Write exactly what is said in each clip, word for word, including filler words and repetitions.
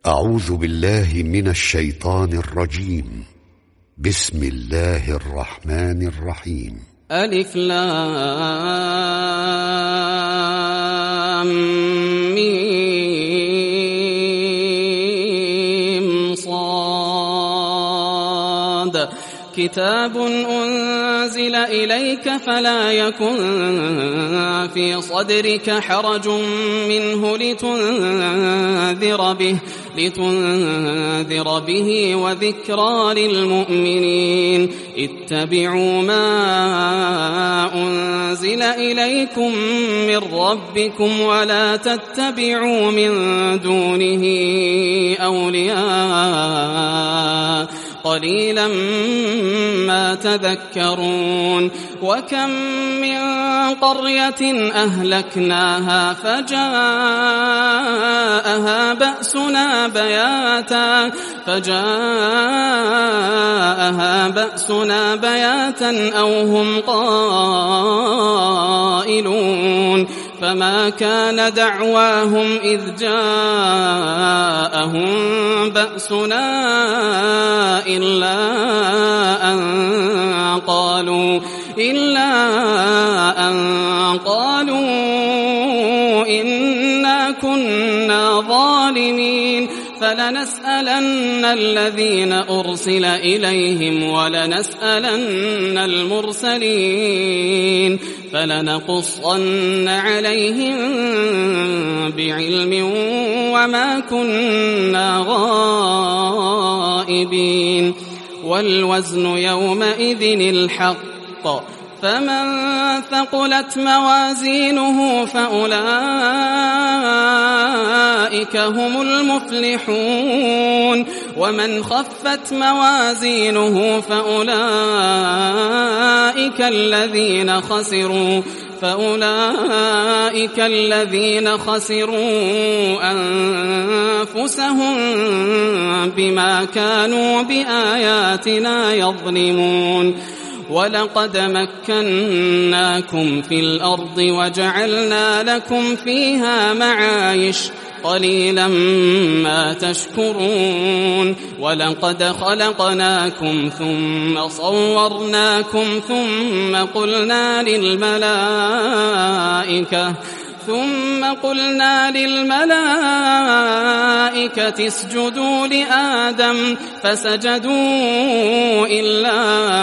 أعوذ بالله من الشيطان الرجيم. بسم الله الرحمن الرحيم. ألف لام ميم صاد كتاب أنزل إليك فلا يكن في صدرك حرج منه لتنذر به لتنذر به وذكرى للمؤمنين. اتبعوا ما أنزل إليكم من ربكم ولا تتبعوا من دونه أولياء قليلا ما تذكرون. وكم من قرية أهلكناها فجاءها بأسنا بياتا فجاءها بأسنا بياتا أو هم قائلون. فما كان دعواهم إذ جاءهم بأسنا إلا أن قالوا إلا أن قالوا إنا كنا ظالمين. فلنسألن الذين أرسل إليهم ولنسألن المرسلين فلنقصن عليهم بعلم وما كنا غائبين. والوزن يومئذ الحق فمن ثقلت موازينه فأولئك هم المفلحون. ومن خفت موازينه فأولئك الذين خسروا فأولئك الذين خسروا أنفسهم بما كانوا بآياتنا يظلمون. ولقد مكناكم في الأرض وجعلنا لكم فيها معايش قليلا ما تشكرون. ولقد خلقناكم ثم صورناكم ثم قلنا للملائكة ثم قلنا للملائكة اسجدوا لآدم فسجدوا إلا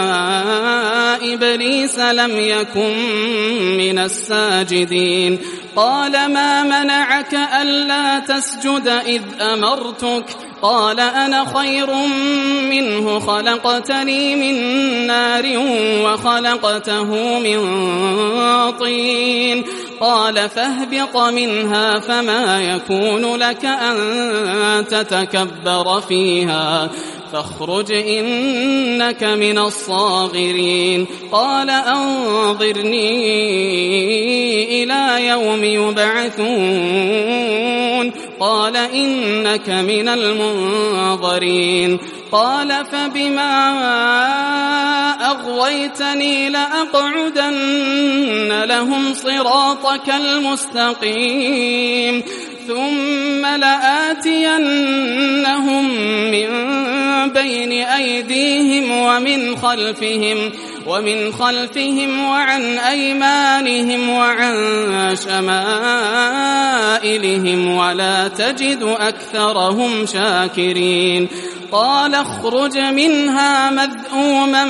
إبليس لم يكن من الساجدين. قال ما منعك ألا تسجد إذ أمرتك؟ قال أنا خير منه خلقتني من نار وخلقته من طين. قال فاهبط منها فما يكون لك أن تتكبر فيها فاخرج إنك من الصاغرين. قال أنظرني إلى يوم يبعثون. قال إنك من المنظرين. قال فبما أغويتني لأقعدن لهم صراطك المستقيم ثم لآتينهم من بين أيديهم ومن خلفهم ومن خلفهم وعن أيمانهم وعن شمائلهم ولا تجد أكثرهم شاكرين. قال اخرج منها مذءوما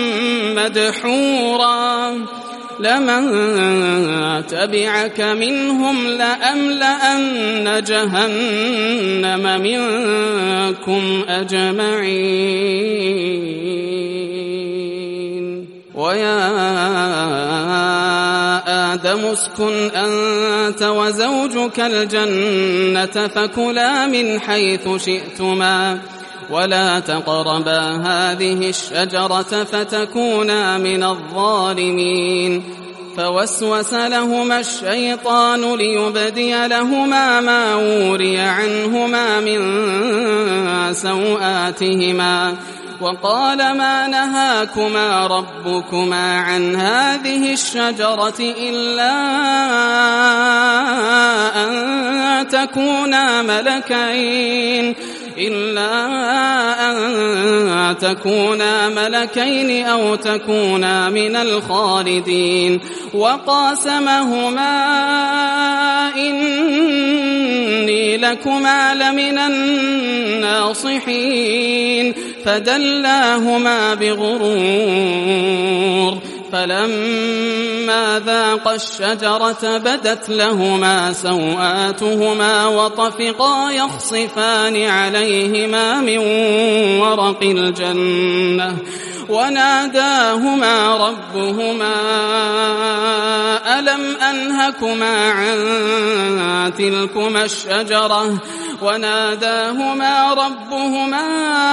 مدحورا لمن تبعك منهم لأملأن جهنم منكم أجمعين. ويا آدم اسكن أنت وزوجك الجنة فكلا من حيث شئتما ولا تقربا هذه الشجرة فتكونا من الظالمين. فوسوس لهما الشيطان ليبدي لهما ما وري عنهما من سوآتهما وقال ما نهاكما ربكما عن هذه الشجرة إلا أن تكونا ملكين إلا أن تكونا ملكين أو تكونا من الخالدين وقاسمهما إني لكما لمن الناصحين فدلاهما بغرور فلما ذاقا الشجرة بدت لهما سوآتهما وطفقا يخصفان عليهما من ورق الجنة وناداهما ربهما ألم أنهكما عن تلكما الشجرة وناداهما ربهما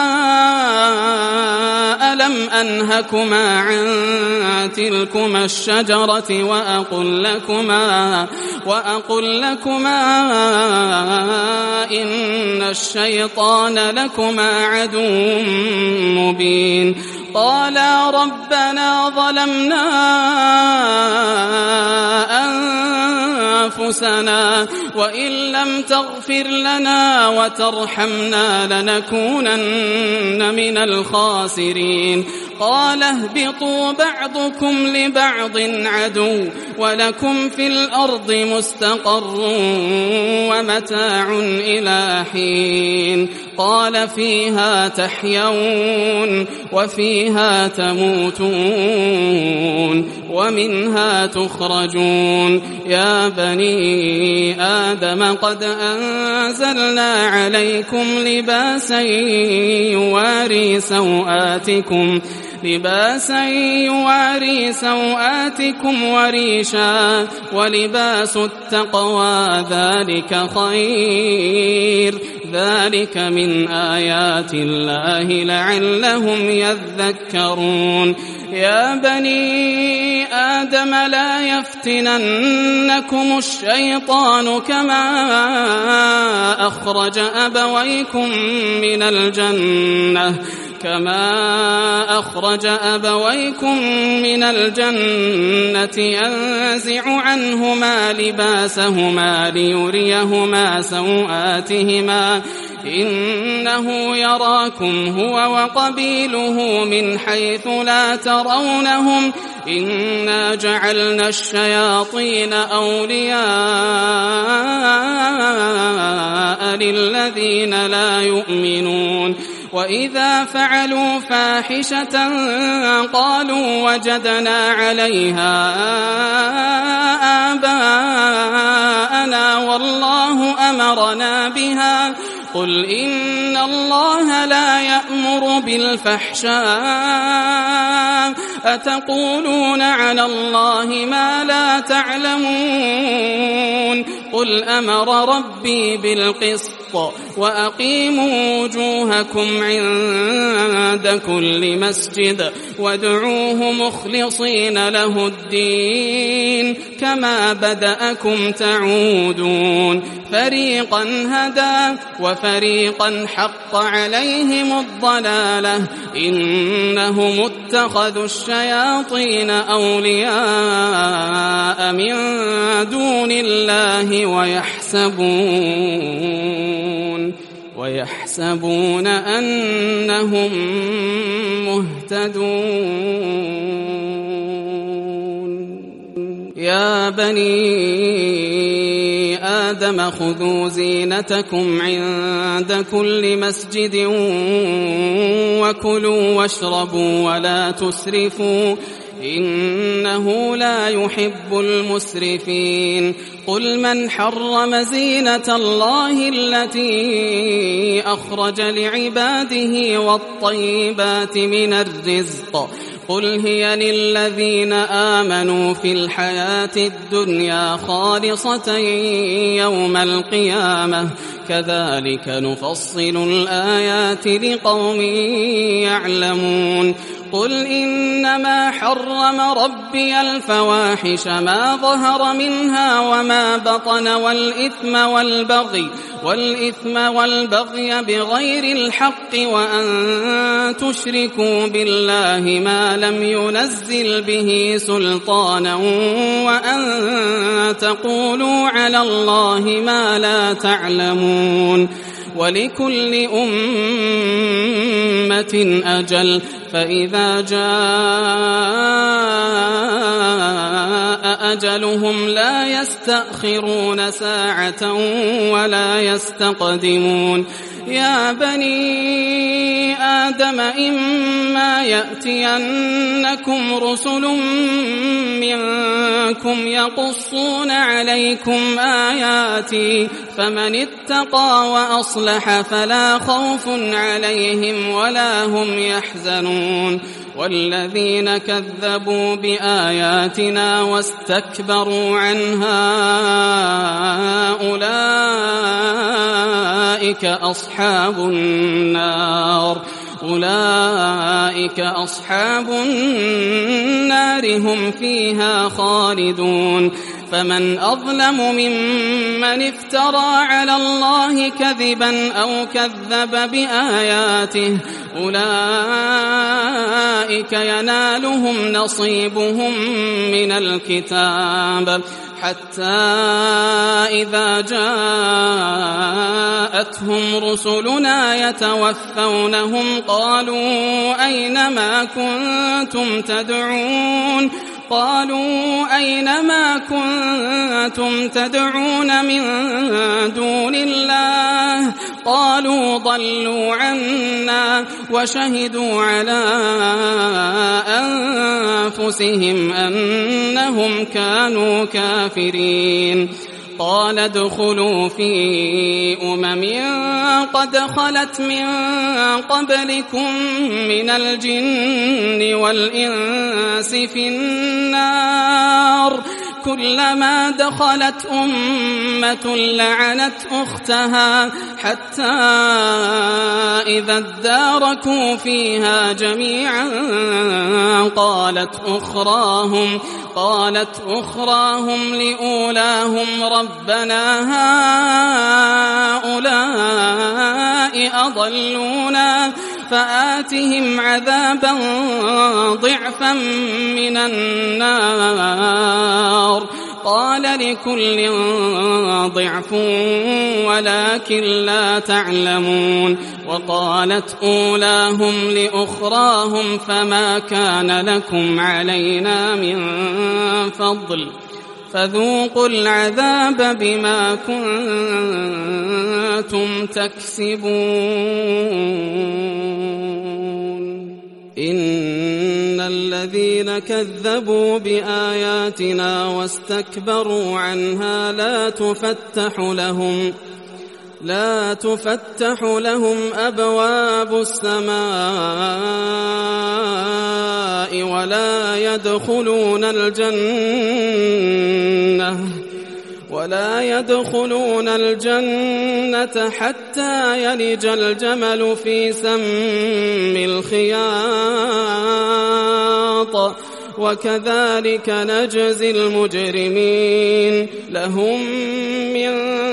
ألم أنهكما عن تلكما الشجرة وأقل لكما وأقل لكما إن الشيطان لكما عدو مبين قالا ربنا ظلمنا أنفسنا وإن لم تغفر لنا وترحمنا لنكونن من الخاسرين قال اهبطوا بعضكم لبعض عدو ولكم في الأرض مستقر ومتاع إلى حين قال فيها تحيون وفيها تموتون ومنها تخرجون يا بني آدم قد أنزلنا عليكم لباسا يواري سوآتكم لباسا يواري سوآتكم وريشا ولباس التقوى ذلك خير ذلك من آيات الله لعلهم يذكرون يا بني آدم لا يفتننكم الشيطان كما أخرج أبويكم من الجنة كما أخرج أبويكم من الجنة ينزع عنهما لباسهما ليريهما سوآتهما إنه يراكم هو وقبيله من حيث لا ترونهم إنا جعلنا الشياطين أولياء للذين لا يؤمنون وإذا فعلوا فاحشة قالوا وجدنا عليها آباءنا والله أمرنا بها قل إن الله لا يأمر بالفحشاء أتقولون على الله ما لا تعلمون قل أمر ربي بالقسط وأقيموا وجوهكم عند كل مسجد وادعوه مخلصين له الدين كما بدأكم تعودون فريقا هدى وفريقا حق عليهم الضلالة إنهم اتخذوا الشياطين أولياء من دون الله ويحسبون ويحسبون أنهم مهتدون يا بني آدم خذوا زينتكم عند كل مسجد وكلوا واشربوا ولا تسرفوا إنه لا يحب المسرفين قل من حرم زينة الله التي أخرج لعباده والطيبات من الرزق قل هي للذين آمنوا في الحياة الدنيا خالصة يوم القيامة كذلك نفصل الآيات لقوم يعلمون قل إنما حرم ربي الفواحش ما ظهر منها وما بطن والإثم والبغي والإثم والبغي بغير الحق وأن تشركوا بالله ما لم ينزل به سلطانا وأن تقولوا على الله ما لا تعلمون ولكل أمة أجل فإذا جاء أجلهم لا يستأخرون ساعة ولا يستقدمون يا بني آدم إما يأتينكم رسل منكم يقصون عليكم آياتي فمن اتقى وأصلح فلا خوف عليهم ولا هم يحزنون والذين كذبوا بآياتنا واستكبروا عنها أولئك أصحاب النار أولئك أصحاب النار هم فيها خالدون فمن أظلم ممن افترى على الله كذبا أو كذب بآياته أولئك ينالهم نصيبهم من الكتاب حتى إذا جاءتهم رسلنا يتوفونهم قالوا أين ما كنتم تدعون قالوا أين ما كنتم تدعون من دون الله قالوا ضلوا عنا وشهدوا على أنفسهم أنهم كانوا كافرين قال ادخلوا في أمم قد خلت من قبلكم من الجن والإنس في النار كلما دخلت أمة لعنت أختها حتى إذا اداركوا فيها جميعا قالت أخراهم قالت أخراهم لأولاهم ربنا هؤلاء أضلونا فآتهم عذابا ضعفا من النار قال لكل ضعف ولكن لا تعلمون وقالت أولاهم لأخراهم فما كان لكم علينا من فضل فذوقوا العذاب بما كنتم تكسبون إن الذين كذبوا بآياتنا واستكبروا عنها لا تفتح لهم لا تفتح لهم أبواب السماء ولا يدخلون الجنة ولا يدخلون الجنة حتى يلج الجمل في سم الخياط وكذلك نجزي المجرمين لهم من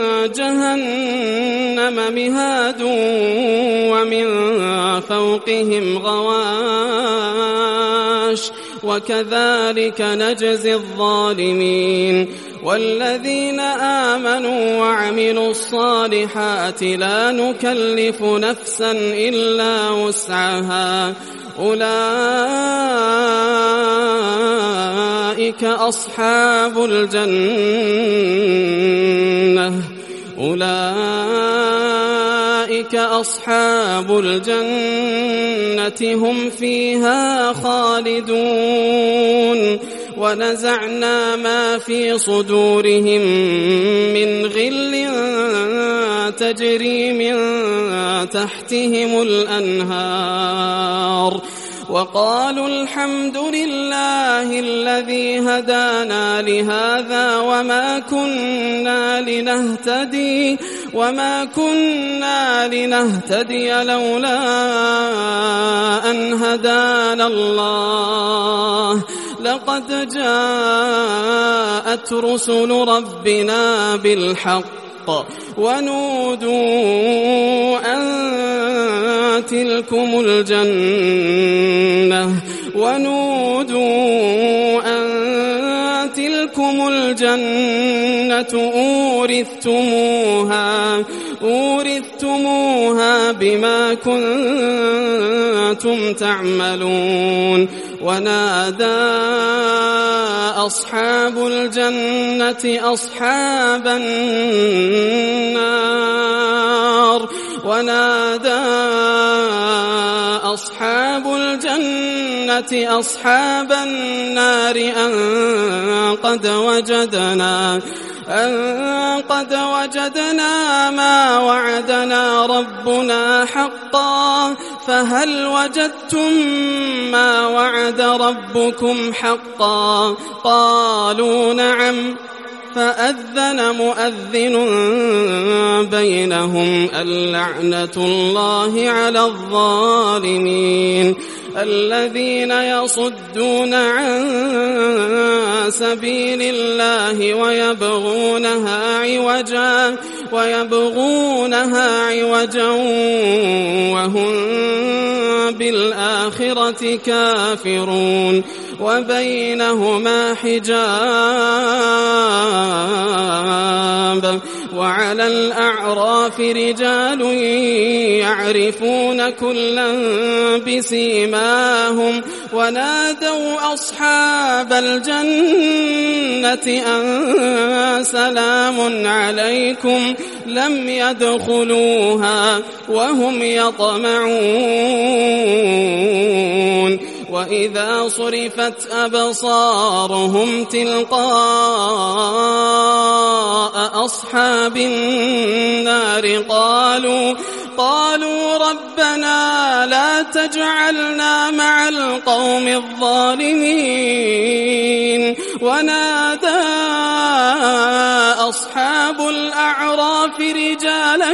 جهنم مهاد ومن فوقهم غواش وكذلك نجزي الظالمين والذين آمنوا وعملوا الصالحات لا نكلف نفسا إلا وسعها أولئك أصحاب الجنة أولئك أصحاب الجنة هم فيها خالدون ونزعنا ما في صدورهم من غل تجري من تحتهم الأنهار وقالوا الحمد لله الذي هدانا لهذا وما كنا لنهتدي وما كنا لنهتدي لولا أن هدانا الله لقد جاءت رسل ربنا بالحق ونودوا أن تلكم الجنة ونودوا أن تلكم الجنة أورثتموها أورثتموها بما كنتم تعملون ونادى أصحاب الجنة أصحاب النار ونادى أصحاب الجنة أصحاب النار أن قد وجدنا أن قد وجدنا ما وعدنا ربنا حقا فهل وجدتم ما وعد ربكم حقا قالوا نعم فأذن مؤذن بينهم اللعنة الله على الظالمين الذين يصدون عن سبيل الله ويبغونها عوجا ويبغونها عوجا وهم بالآخرة كافرون وبينهما حجاب وعلى الأعراف رجال يعرفون كلا بسيماهم ونادوا أصحاب الجنة أن سلام عليكم لم يدخلوها وهم يطمعون وإذا صرفت أبصارهم تلقاء أصحاب النار قالوا قالوا ربنا لا تجعلنا مع القوم الظالمين ونادى أصحاب الأعراف رجالا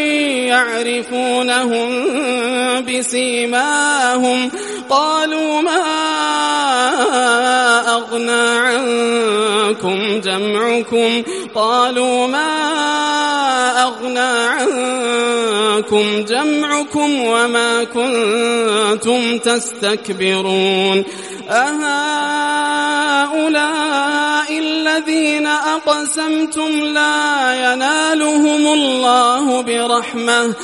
يعرفونهم بسيماهم قالوا ما أغنى عنكم جمعكم قالوا ما أغنى عنكم جمعكم وما كنتم تستكبرون أهؤلاء الذين أقسمتم لا ينالهم الله برحمة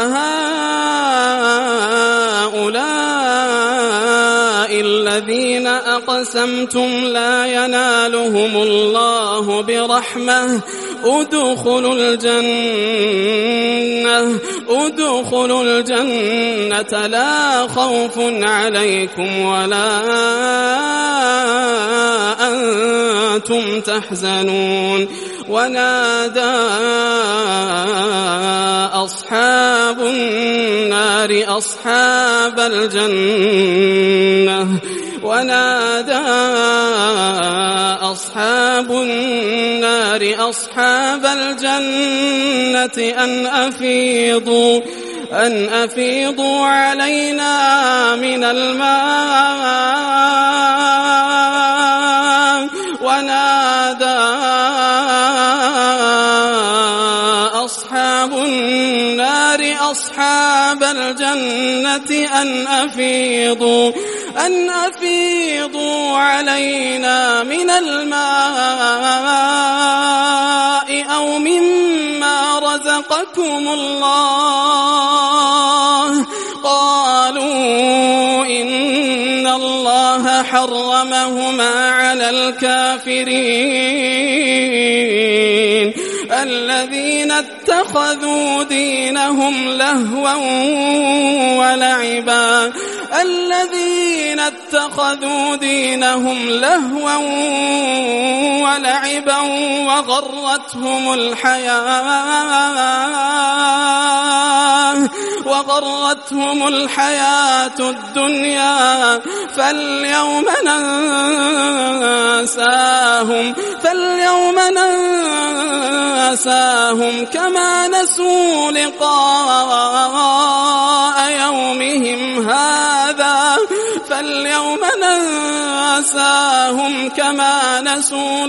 أهؤلاء الذين أقسمتم لا ينالهم الله برحمة ادخلوا الجنة ادخلوا الجنة لا خوف عليكم ولا أنتم تحزنون ونادى أصحاب النار أصحاب الجنة ونادى أصحاب النار أصحاب الجنة أن أفيضوا أن أفيضوا علينا من الماء ونادى أصحاب النار أصحاب الجنة أن أفيضوا أن أفيضوا علينا من الماء أو مما رزقكم الله قالوا إن الله حرمهما على الكافرين الذين اتخذوا دينهم لهوا ولعبا الذين اتخذوا دينهم لهوا ولعبا وغرتهم الحياة وغرتهم الحياة الدنيا فاليوم ننساهم فاليوم ننساهم كما نسوا لقاء يومهم هذا فاليوم ننساهم كما نسوا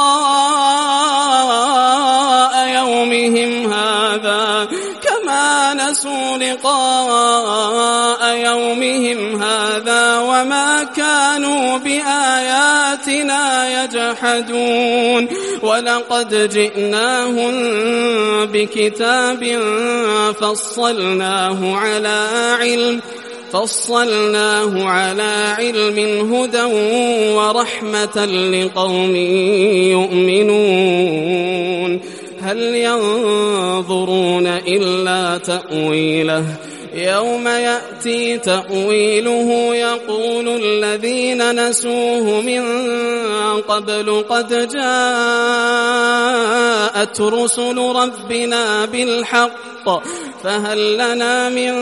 لقاء يومهم هذا كما نسوا لقاء يومهم هذا وما كانوا بآياتنا يجحدون ولقد جئناهم بكتاب فصلناه على علم فصلناه على علم هدى ورحمة لقوم يؤمنون هل ينظرون إلا تأويله يوم يأتي تأويله يقول الذين نسوه من قبل قد جاءت رسل ربنا بالحق فهل لنا من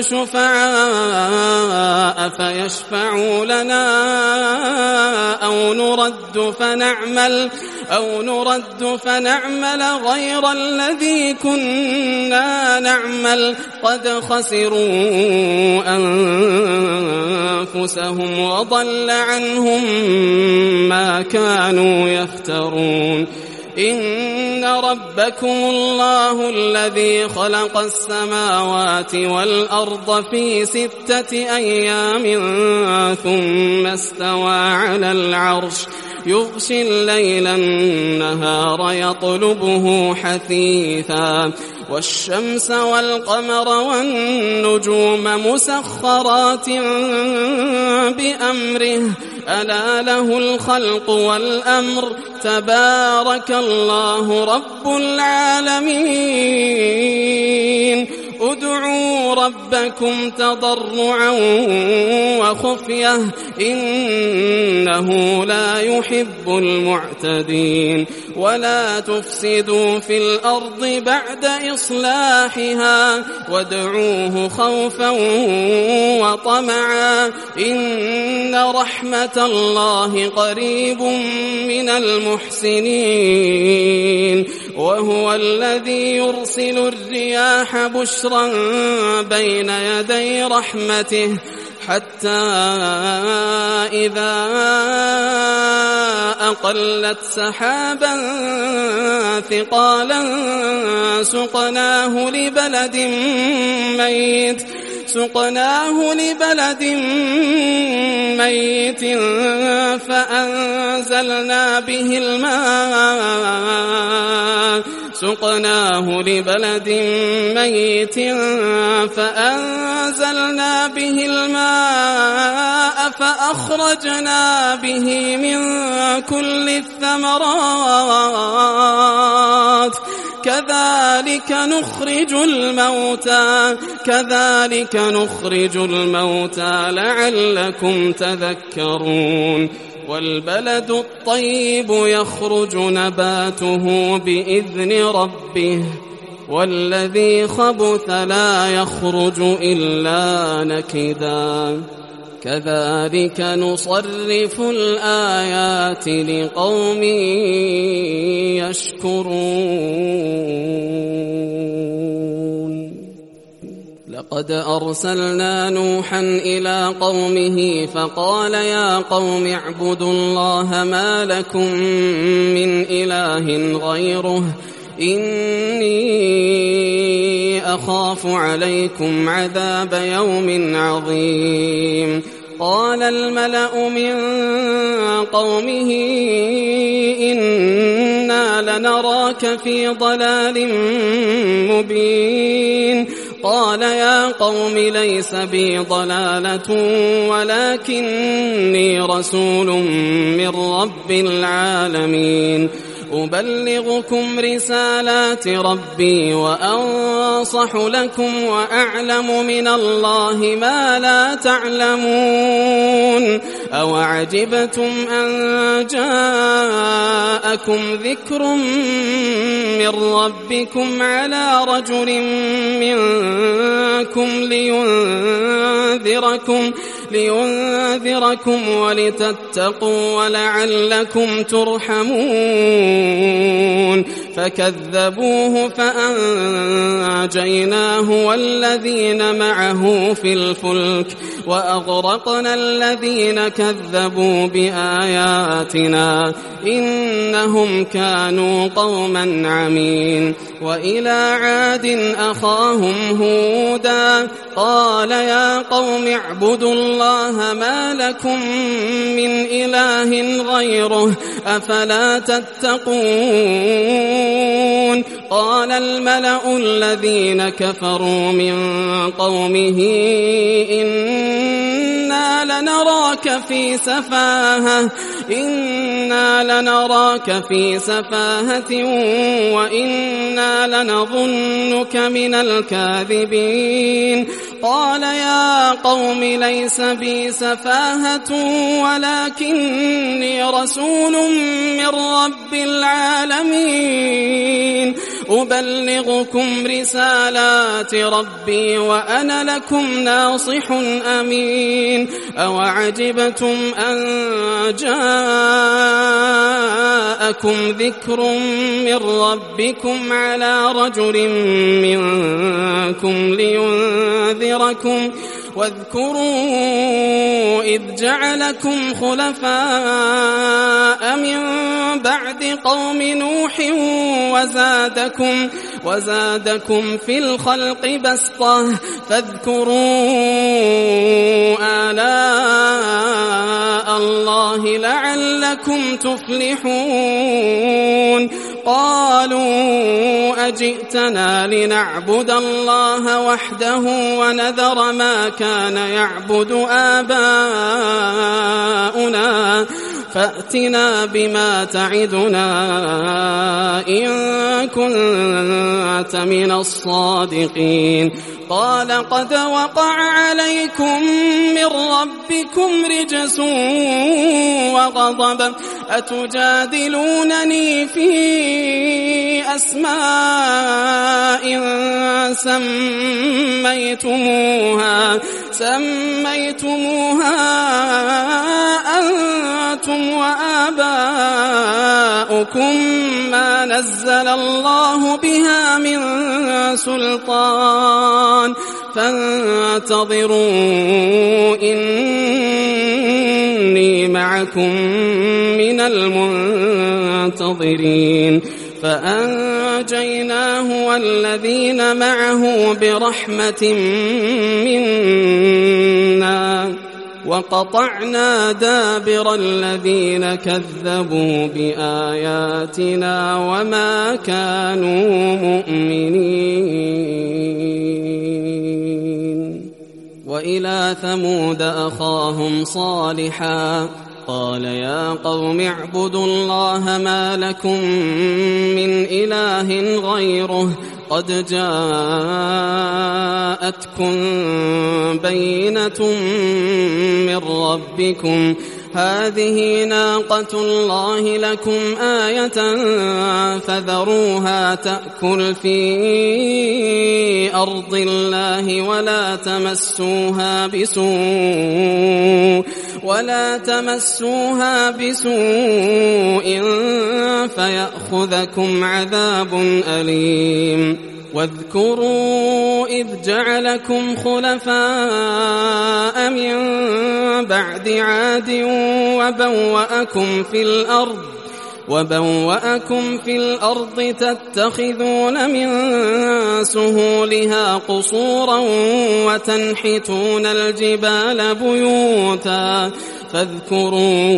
شفعاء فيشفعوا لنا أو نرد فنعمل أو نرد فنعمل غير الذي كنا نعمل قد خسروا أنفسهم وضل عنهم ما كانوا يفترون إن ربكم الله الذي خلق السماوات والأرض في ستة أيام ثم استوى على العرش يغشي الليل النهار يطلبه حثيثا والشمس والقمر والنجوم مسخرات بأمره ألا له الخلق والأمر تبارك الله رب العالمين ادعوا ربكم تضرعا وخفية إنه لا يحب المعتدين ولا تفسدوا في الأرض بعد إصلاحها وادعوه خوفا وطمعا إن رحمة الله قريب من المحسنين وهو الذي يرسل الرياح بشرا بين يدي رحمته حتى إذا أقلت سحابا ثقالا سقناه لبلد ميت سقناه لبلد ميت فأنزلنا به الماء سقناه لبلد ميت فأنزلنا به الماء فأخرجنا به من كل الثمرات كذلك نخرج الموتى كذلك نخرج الموتى لعلكم تذكرون والبلد الطيب يخرج نباته بإذن ربه والذي خبث لا يخرج إلا نكدا كذلك نصرف الآيات لقوم يشكرون لقد أرسلنا نوحا إلى قومه فقال يا قوم اعبدوا الله ما لكم من إله غيره إني أخاف عليكم عذاب يوم عظيم قال الملأ من قومه إنا لنراك في ضلال مبين قال يا قوم ليس بي ضلالة ولكني رسول من رب العالمين أبلغكم رسالات ربي وأنصح لكم وأعلم من الله ما لا تعلمون أوعجبتم أن جاءكم ذكر من ربكم على رجل منكم لينذركم لينذركم ولتتقوا ولعلكم ترحمون فكذبوه فأنجيناه والذين معه في الفلك وأغرقنا الذين كذبوا بآياتنا إنهم كانوا قوما عمين. وإلى عاد أخاهم هودا قال يا قوم اعبدوا الله ما لكم من إله غيره أفلا تتقون. قال الملأ الذين كفروا من قومه إنا لنراك في سفاهة إنا لنراك في سفاهة وإنا لنظنك من الكاذبين. قال يا قوم ليس بي سفاهة ولكني رسول من رب العالمين أبلغكم رسالات ربي وأنا لكم ناصح أمين. أوعجبتم أن جاءكم ذكر من ربكم على رجل منكم لينذركم واذكروا إذ جعلكم خلفاء من بعد قوم نوح وزادكم, وزادكم في الخلق بسطة فاذكروا آلاء الله لعلكم تفلحون. قالوا أجئتنا لنعبد الله وحده ونذر ما كان يعبد آباؤنا فأتنا بما تعدنا إن كنت من الصادقين. قال قد وقع عليكم من ربكم رجس وغضب أتجادلونني في أسماء سميتموها سميتموها أنتم وآباؤكم ما نزل الله بها من سلطان فانتظروا إني معكم من المنتظرين. فأنجيناه والذين معه برحمة منا وقطعنا دابر الذين كذبوا بآياتنا وما كانوا مؤمنين. وإلى ثمود أخاهم صالحا قال يا قوم اعبدوا الله ما لكم من إله غيره قد جاءتكم بينة من ربكم هذه ناقة الله لكم آية فذروها تأكل في أرض الله ولا تمسوها بسوء ولا تمسوها بسوء فيأخذكم عذاب أليم. واذكروا إذ جعلكم خلفاء من بعد عاد وبوأكم في الأرض وبوأكم في الأرض تتخذون من سهولها قصورا وتنحتون الجبال بيوتا فاذكروا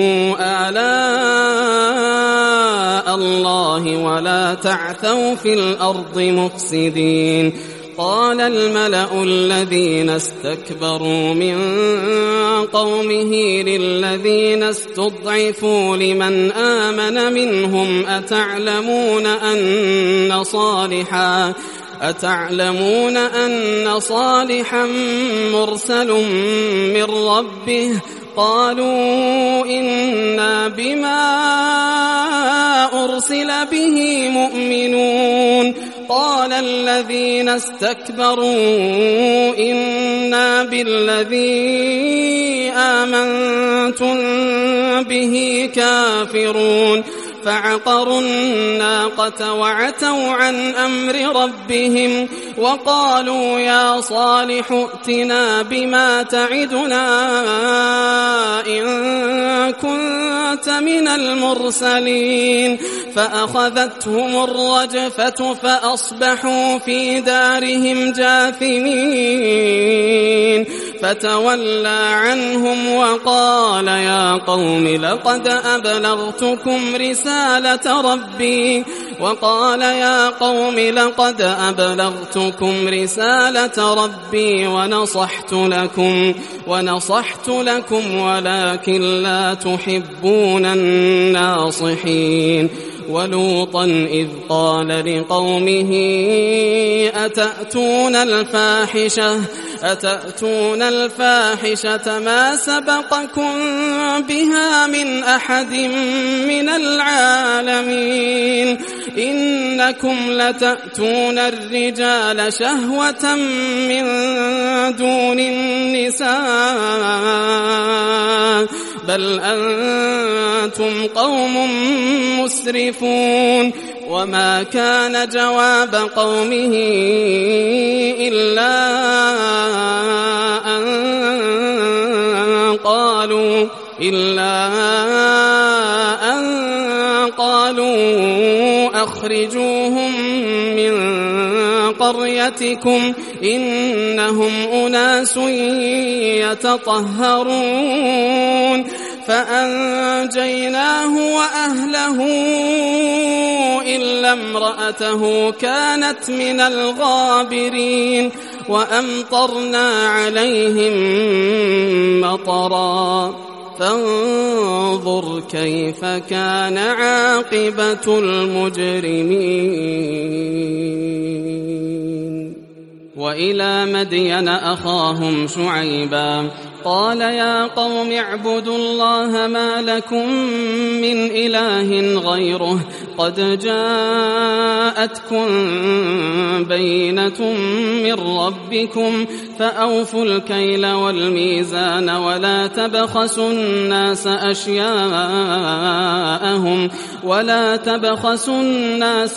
آلاء الله ولا تعثوا في الأرض مفسدين. قال الملأ الذين استكبروا من قومه للذين استضعفوا لمن آمن منهم أتعلمون أن صالحا أتعلمون أن صالحا مرسل من ربه قالوا إنا بما أرسل به مؤمنون قال الذين استكبروا إنا بالذي آمنتم به كافرون فعقروا الناقة وعتوا عن أمر ربهم وقالوا يا صالح ائتنا بما تعدنا إن كنت من المرسلين فأخذتهم الرجفة فأصبحوا في دارهم جاثمين فتولى عنهم وقال يا قوم لقد أبلغتكم رسالة ربي وقال يا قوم لقد أبلغتكم رسالة ربي ونصحت لكم ونصحت لكم ولكن لا تحبون الناصحين ولوطا إذ قال لقومه أتأتون الفاحشة أتأتون الفاحشة ما سبقكم بها من أحد من العالمين إنكم لتأتون الرجال شهوة من دون النساء بل أنتم قوم مسرفون وما كان جواب قومه إلا أن قالوا إلا أن قالوا أخرجوهم من قريتكم إنهم أناس يتطهرون فأنجيناه وأهله إلا امرأته كانت من الغابرين وأمطرنا عليهم مطرا فانظر كيف كان عاقبة المجرمين وإلى مدين أخاهم شعيبا قال يا قوم اعبدوا الله ما لكم من إله غيره قد جاءتكم بينة من ربكم فأوفوا الكيل والميزان ولا تبخسوا الناس أشياءهم ولا تبخسوا الناس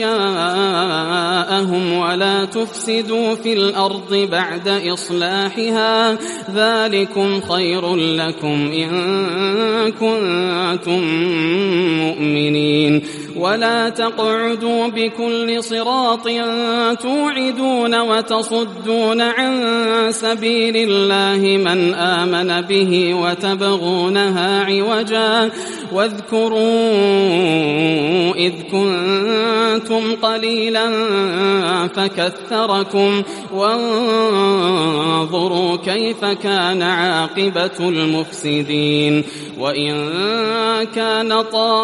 أشياءهم ولا تفسدوا في الأرض بعد إصلاحها ذلكم خير لكم إن كنتم مؤمنين ولا تقعدوا بكل صراط توعدون وتصدون عن سبيل الله من آمن به وتبغونها عوجا واذكروا إذ كنتم قليلا فكثركم وانظروا كيف كان عاقبة المفسدين وإن كان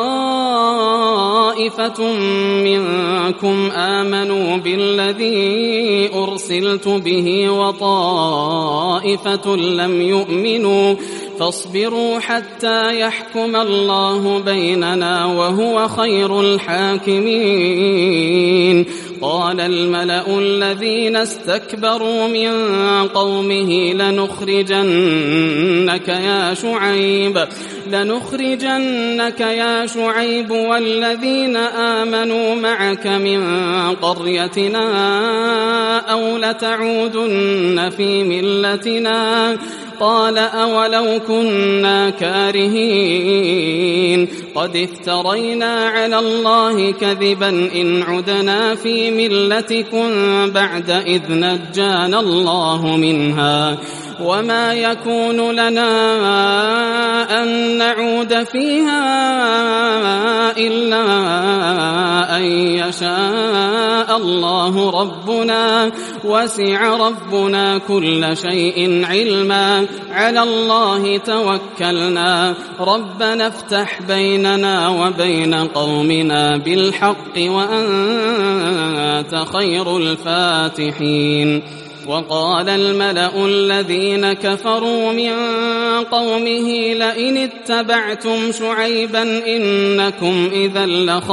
طائفة منكم آمنوا بالذي أرسلت به وطائفة لم يؤمنوا فاصبروا حتى يحكم الله بيننا وهو خير الحاكمين قال الملأ الذين استكبروا من قومه لنخرجنك يا شعيب لنخرجنك يا شعيب والذين آمنوا معك من قريتنا أو لتعودن في ملتنا قال أولو كنا كارهين قد افترينا على الله كذبا إن عدنا في ملتكم بعد إذ نجانا الله منها وما يكون لنا أن نعود فيها إلا أن يشاء الله ربنا وسع ربنا كل شيء علما على الله توكلنا ربنا افتح بيننا وبين قومنا بالحق وأنت خير الفاتحين وقال الملأ الذين كفروا من قومه لئن اتبعتم شعيبا إنكم إذا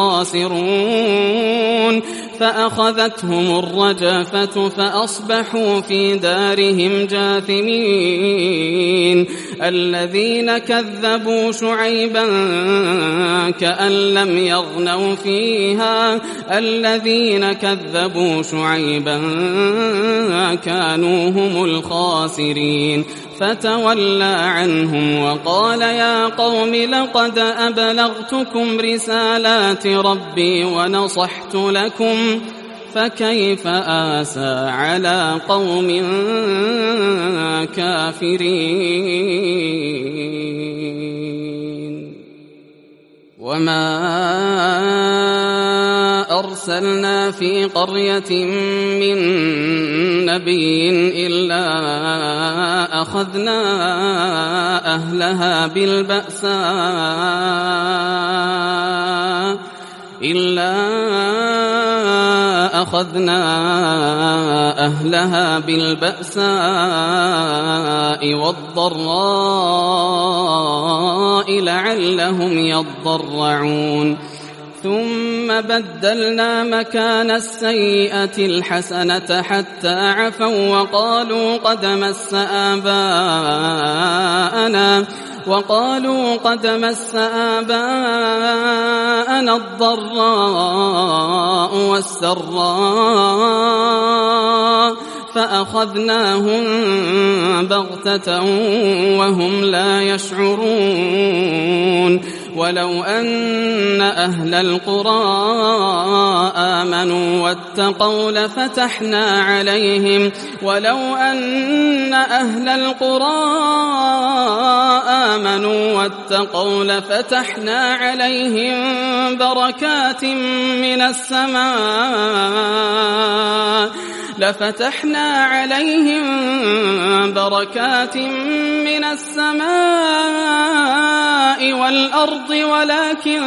لخاسرون فأخذتهم الرجفة فأصبحوا في دارهم جاثمين الذين كذبوا شعيبا كأن لم يغنوا فيها الذين كذبوا شعيبا كانوا هم الخاسرين فتولى عنهم وقال يا قوم لقد أبلغتكم رسالات ربي ونصحت لكم فكيف آسى على قوم كافرين وما أرسلنا في قرية من نبي إلا أخذنا أهلها بالبأساء إلا أخذنا أهلها بالبأساء والضراء لعلهم يضرعون ثم بدلنا مكان السيئة الحسنة حتى عفوا وقالوا قد مس آباءنا وقالوا قد مس آباءنا الضراء والسراء فأخذناهم بغتة وهم لا يشعرون ولو أن أهل القرى آمنوا واتقوا لفتحنا عليهم ولو أن أهل القرى آمنوا واتقوا لفتحنا عليهم بركات من السماء لفتحنا عليهم بركات من السماء والأرض ولكن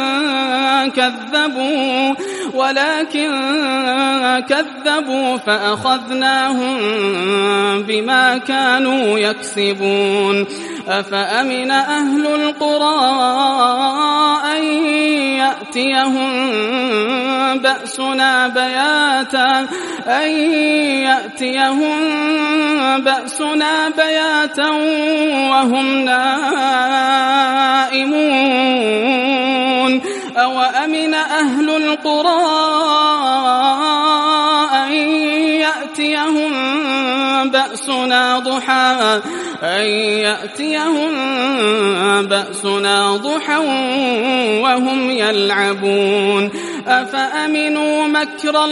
كذبوا ولكن كذبوا فأخذناهم بما كانوا يكسبون أفأمن أهل القرى أن يأتيهم بأسنا بياتا أن يأتيهم بأسنا بياتا وهم نائمون أوأمن أهل القرى أن يأتيهم بأسنا ضحى أن يأتيهم بأسنا ضحى وهم يلعبون أفأمنوا مكر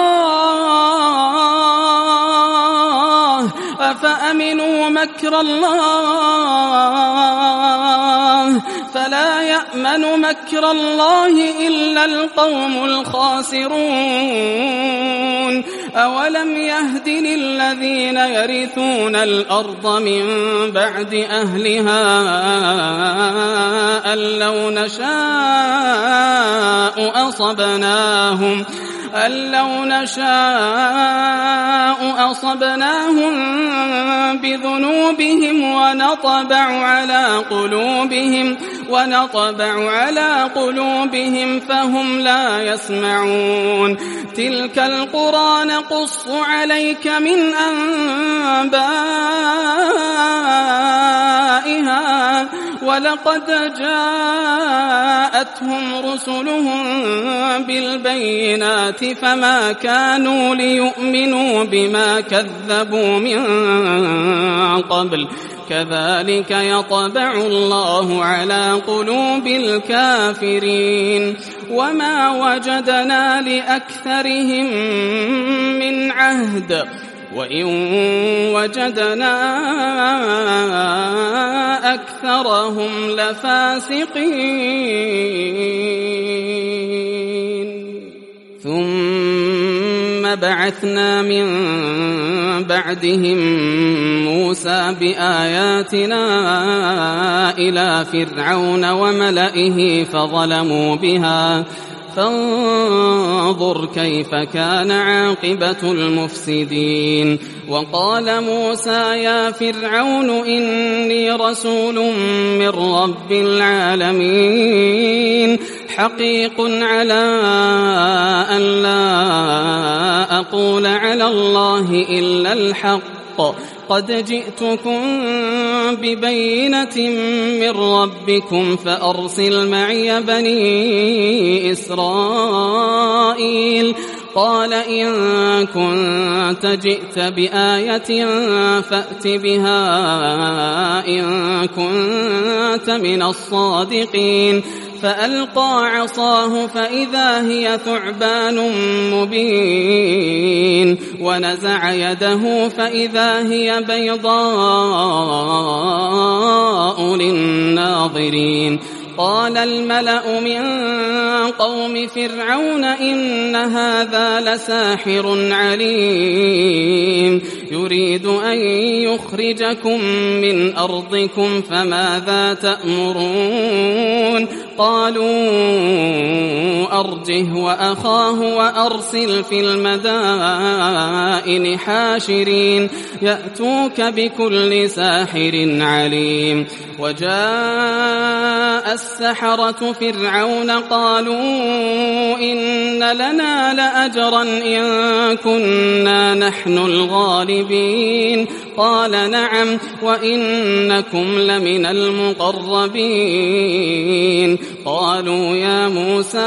الله أفأمنوا مكر الله فلا يأمن مكر الله إلا القوم الخاسرون أولم يهد للذين يرثون الأرض من بعد أهلها أن لو نشاء أصبناهم أن لو نشاء أصبناهم بذنوبهم ونطبع على قلوبهم ونطبع على قلوبهم فهم لا يسمعون تلك القرى نقص عليك من أنبائها ولقد جاءتهم رسلهم بالبينات فما كانوا ليؤمنوا بما كذبوا من قبل كذلك يطبع الله على قلوب الكافرين وما وجدنا لأكثرهم من عهد وإن وجدنا أكثرهم لفاسقين ثم بعثنا من بعدهم موسى بآياتنا إلى فرعون وملئه فظلموا بها فانظر كيف كان عاقبة المفسدين. وقال موسى يا فرعون إني رسول من رب العالمين حقيق على أن لا أقول على الله إلا الحق قد جئتكم ببينة من ربكم فأرسل معي بني إسرائيل. قال إن كنت جئت بآية فأت بها إن كنت من الصادقين. فألقى عصاه فإذا هي ثعبان مبين ونزع يده فإذا هي بيضاء للناظرين. قال الملأ من قوم فرعون إن هذا لساحر عليم يريد أن يخرجكم من أرضكم فماذا تأمرون؟ قالوا أرجه وأخاه وأرسل في المدائن حاشرين يأتوك بكل ساحر عليم. وجاء السحرة فرعون قالوا إن لنا لأجرا إن كنا نحن الغالبين. قال نعم وإنكم لمن المقربين. قالوا يا موسى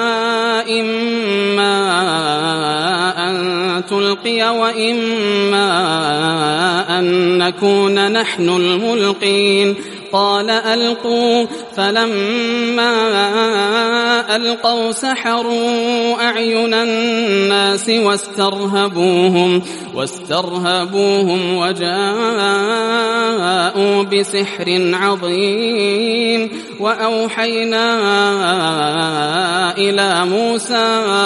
إما أن تلقي وإما أن نكون نحن الملقين. قال ألقوا فلما ألقوا سحروا أعين الناس واسترهبوهم واسترهبوهم وجاءوا بسحر عظيم. وأوحينا إلى موسى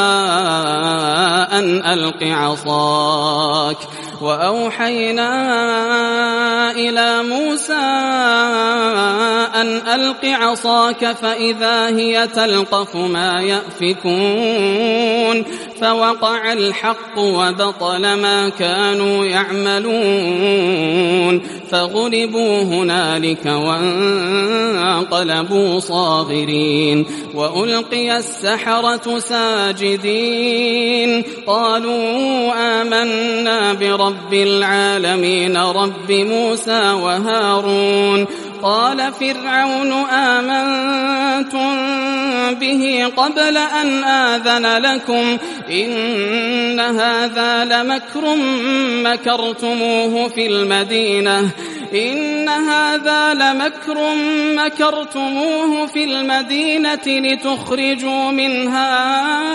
أن ألق عصاك وأوحينا إلى موسى أن ألق عصاك فإذا هي تلقف ما يأفكون. فوقع الحق وبطل ما كانوا يعملون فغلبوا هنالك وانقلبوا صاغرين. وألقي السحرة ساجدين قالوا آمنا برب العالمين رب موسى وهارون. قال فرعون آمنتم به قبل أن آذن لكم إن هذا لمكر مكرتموه في المدينة إن هذا لمكر مكرتموه في المدينة لتخرجوا منها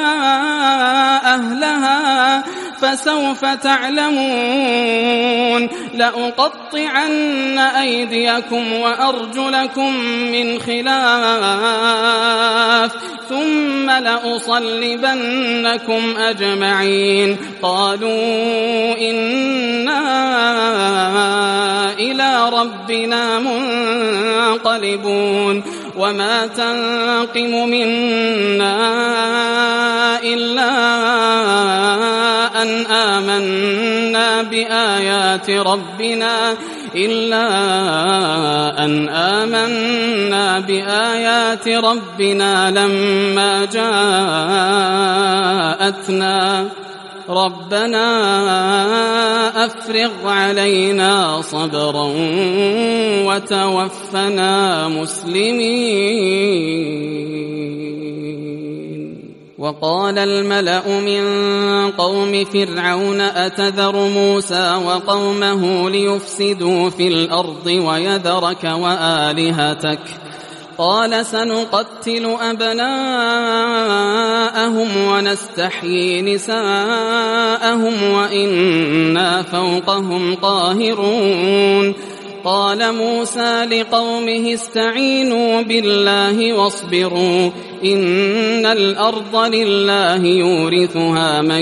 أهلها فسوف تعلمون. لأقطعن أيديكم وأرجلكم من خلاف ثم لأصلبنكم أجمعين. قالوا إنا إلى ربنا منقلبون. وما تنقم منا إلا أن آمنا بآيات ربنا إلا أن آمنا بآيات ربنا لما جاءتنا ربنا أفرغ علينا صبرا وتوفنا مسلمين. وقال الملأ من قوم فرعون أتذر موسى وقومه ليفسدوا في الأرض ويذرك وآلهتك قال سنقتل أبناءهم ونستحيي نساءهم وإنا فوقهم قاهرون. قال موسى لقومه استعينوا بالله واصبروا إن الأرض لله يورثها من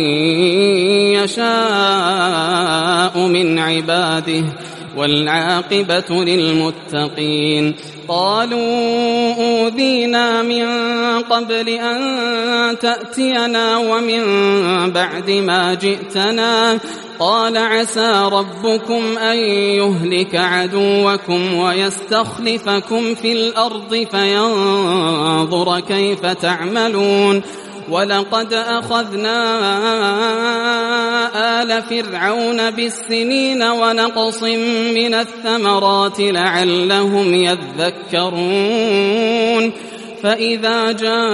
يشاء من عباده والعاقبة للمتقين. قالوا أوذينا من قبل أن تأتينا ومن بعد ما جئتنا قال عسى ربكم أن يهلك عدوكم ويستخلفكم في الأرض فينظر كيف تعملون. ولقد أخذنا آل فرعون بالسنين ونقص من الثمرات لعلهم يذكرون. فإذا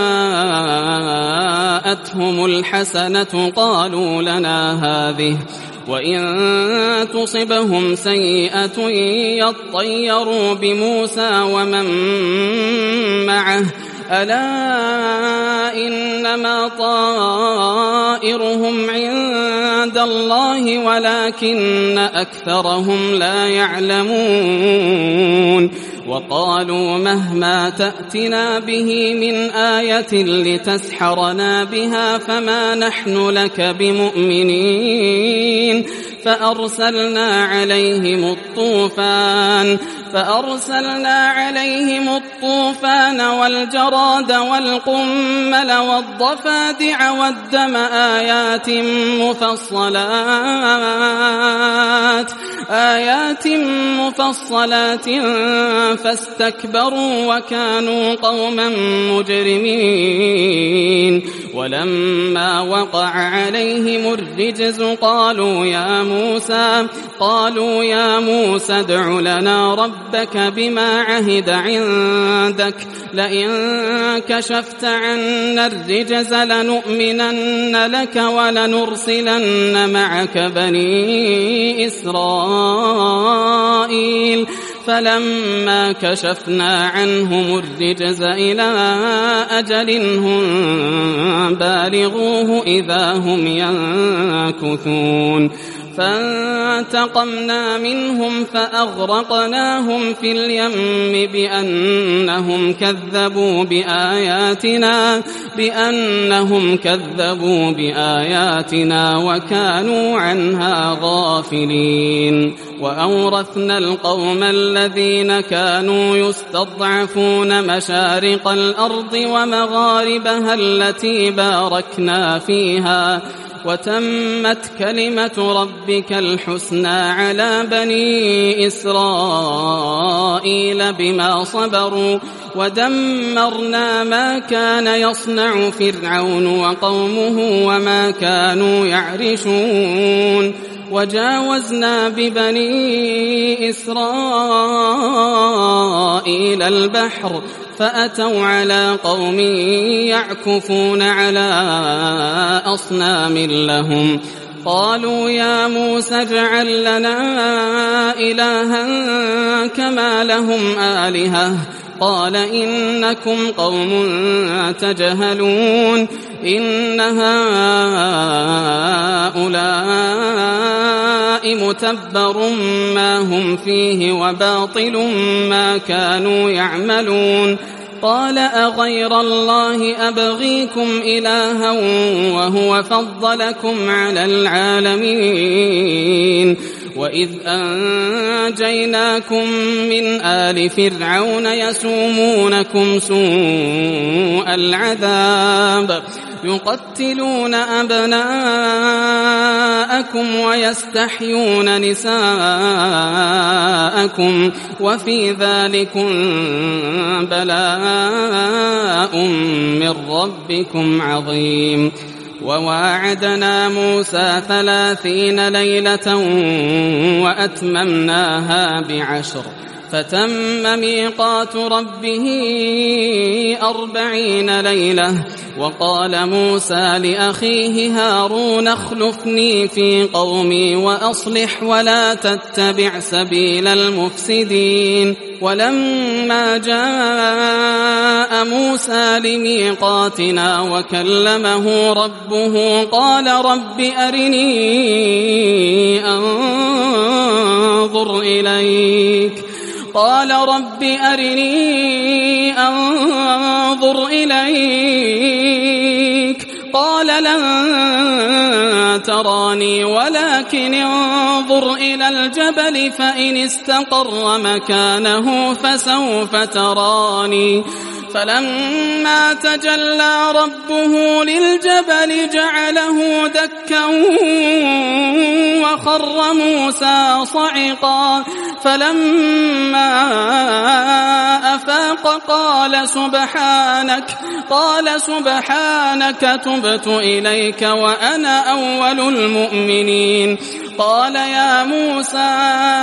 جاءتهم الحسنة قالوا لنا هذه وإن تصبهم سيئة يطيروا بموسى ومن معه ألا إنما طائرهم عند الله ولكن أكثرهم لا يعلمون. وقالوا مهما تأتنا به من آية لتسحرنا بها فما نحن لك بمؤمنين. فأرسلنا عليهم الطوفان فأرسلنا عليهم الطوفان والجراد والقمل والضفادع والدم آيات مفصلات آيات مفصلات فاستكبروا وكانوا قوما مجرمين. ولما وقع عليهم الرجز قالوا يا موسى قالوا يا موسى ادع لنا ربك بما عهد عندك لئن كشفت عنا الرجز لنؤمنن لك ولنرسلن معك بني إسرائيل. فلما كشفنا عنهم الرجز إلى أجل هم بالغوه إذا هم ينكثون. فانتقمنا منهم فأغرقناهم في اليم بأنهم كذبوا بآياتنا بأنهم كذبوا بآياتنا وكانوا عنها غافلين. وأورثنا القوم الذين كانوا يستضعفون مشارق الأرض ومغاربها التي باركنا فيها وتمت كلمة ربك الحسنى على بني إسرائيل بما صبروا ودمرنا ما كان يصنع فرعون وقومه وما كانوا يعرشون. وجاوزنا ببني إسرائيل البحر فأتوا على قوم يعكفون على أصنام لهم قالوا يا موسى اجعل لنا إلها كما لهم آلهة قال إنكم قوم تجهلون. إن هؤلاء متبر ما هم فيه وباطل ما كانوا يعملون. قال أغير الله أبغيكم إلها وهو فضلكم على العالمين. وإذ أنجيناكم من آل فرعون يسومونكم سوء العذاب يقتلون أبناءكم ويستحيون نساءكم وفي ذلكم بلاء من ربكم عظيم. وواعدنا موسى ثلاثين ليلة وأتممناها بعشر فتم ميقات ربه أربعين ليلة. وقال موسى لأخيه هارون اخلفني في قومي وأصلح ولا تتبع سبيل المفسدين. ولما جاء موسى لميقاتنا وكلمه ربه قال رب أرني أنظر إليك قال رب أرني أنظر إليك قال لن تراني ولكن انظر إلى الجبل فإن استقر مكانه فسوف تراني فلما تجلى ربه للجبل جعله دكا وخر موسى صعقا فلما أفاق قال سبحانك قال سبحانك تبت إليك وأنا أول المؤمنين قال يا موسى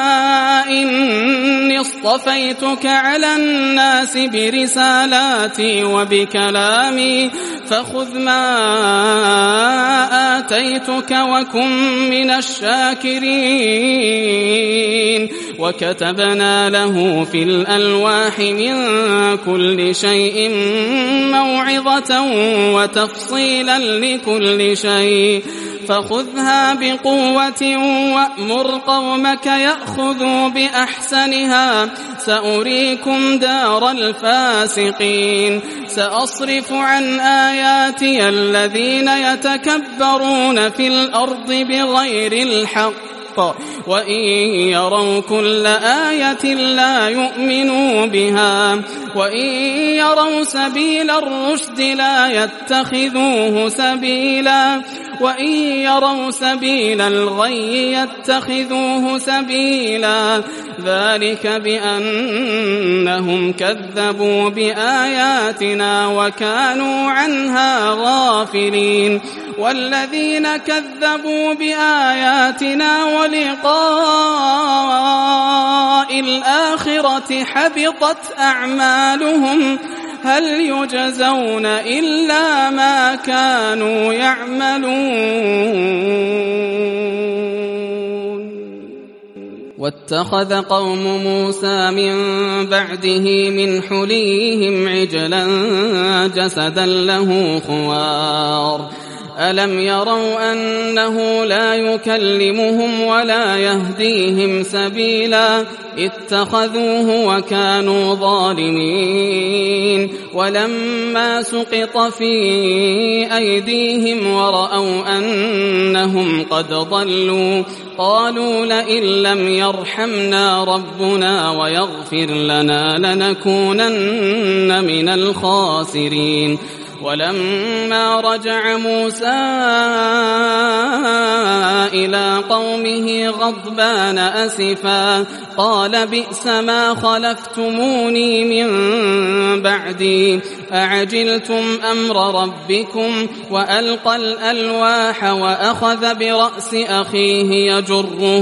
إني اصطفيتك على الناس برسالاتي وبكلامي فخذ ما آتيتك وكن من الشاكرين وكتبنا له في الألواح من كل شيء موعظة وتفصيلا لكل شيء فخذها بقوة وأمر قومك يأخذوا بأحسنها سأريكم دار الفاسقين سأصرف عن آياتي الذين يتكبرون في الأرض بغير الحق وإن يروا كل آية لا يؤمنوا بها وإن يروا سبيل الرشد لا يتخذوه سبيلا وإن يروا سبيل الغي يتخذوه سبيلا ذلك بأنهم كذبوا بآياتنا وكانوا عنها غافلين والذين كذبوا بآياتنا ولقاء الآخرة حبطت أعمالهم هل يجزون إلا ما كانوا يعملون واتخذ قوم موسى من بعده من حليهم عجلا جسدا له خوار ألم يروا أنه لا يكلمهم ولا يهديهم سبيلا اتخذوه وكانوا ظالمين ولما سقط في أيديهم ورأوا أنهم قد ضلوا قالوا لئن لم يرحمنا ربنا ويغفر لنا لنكونن من الخاسرين ولما رجع موسى إلى قومه غضبان أسفا قال بئس ما خلفتموني من بعدي أعجلتم أمر ربكم وألقى الألواح وأخذ برأس أخيه يجره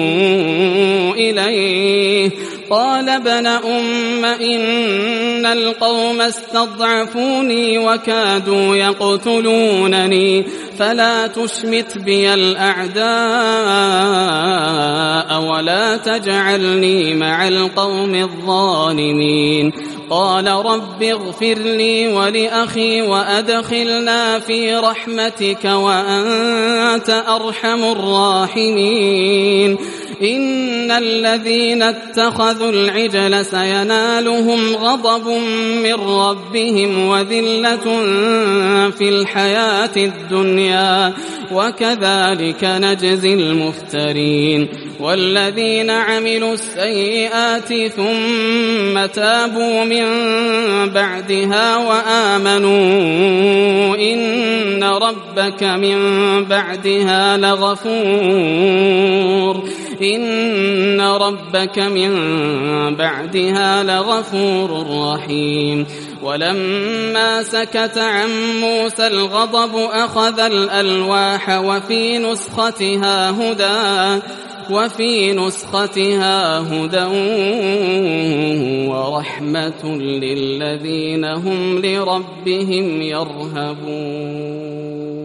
إليه قال ابن أم إن القوم استضعفوني وكادوا يقتلونني فلا تشمت بي الأعداء ولا تجعلني مع القوم الظالمين قال رب اغفر لي ولأخي وأدخلنا في رحمتك وأنت أرحم الراحمين إن الذين اتخذوا العجل سينالهم غضب من ربهم وذلة في الحياة الدنيا وكذلك نجزي المفترين والذين عملوا السيئات ثم تابوا من بعدها وآمنوا إن ربك من بعدها لغفور إن ربك من بعدها لغفور رحيم ولما سكت عن موسى الغضب أخذ الألواح وفي نسختها هدى وفي نسختها هدى ورحمة للذين هم لربهم يرهبون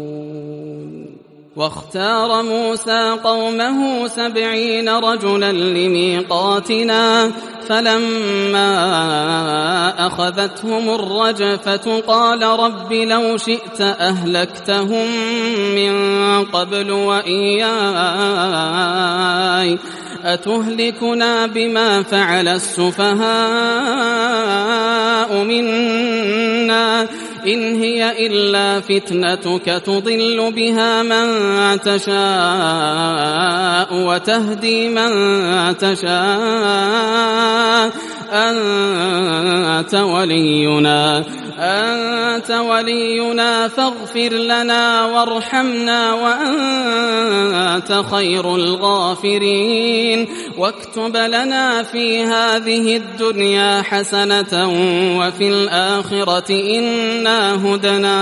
واختار موسى قومه سبعين رجلا لميقاتنا فلما أخذتهم الرجفة قال رب لو شئت أهلكتهم من قبل وإياي أتهلكنا بما فعل السفهاء منا إن هي إلا فتنتك تضل بها من تشاء وتهدي من تشاء أنت ولينا أنت ولينا فاغفر لنا وارحمنا وأنت خير الغافرين واكتب لنا في هذه الدنيا حسنة وفي الآخرة إنا هدنا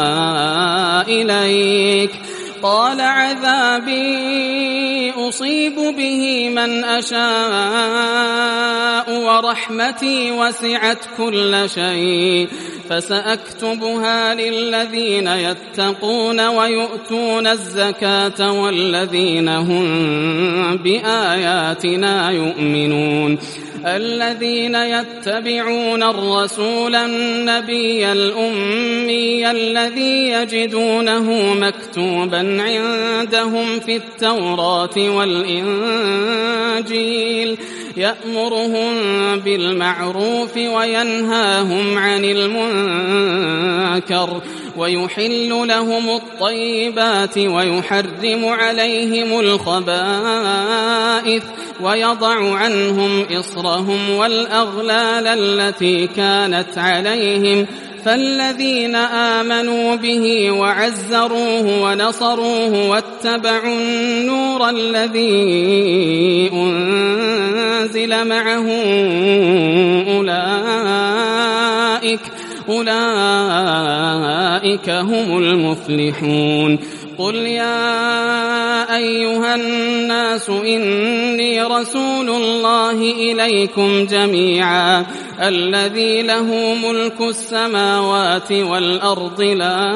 إليك قال عذابي أصيب به من أشاء ورحمتي وسعت كل شيء فسأكتبها للذين يتقون ويؤتون الزكاة والذين هم بآياتنا يؤمنون الذين يتبعون الرسول النبي الأمي الذي يجدونه مكتوبا عندهم في التوراة والإنجيل يأمرهم بالمعروف وينهاهم عن المنكر ويحل لهم الطيبات ويحرم عليهم الخبائث ويضع عنهم إصرهم والأغلال التي كانت عليهم فالذين آمنوا به وعزروه ونصروه واتبعوا النور الذي أنزل معه أولئك أولئك هم المفلحون قل يا أيها الناس إني رسول الله إليكم جميعا الذي له ملك السماوات والأرض لا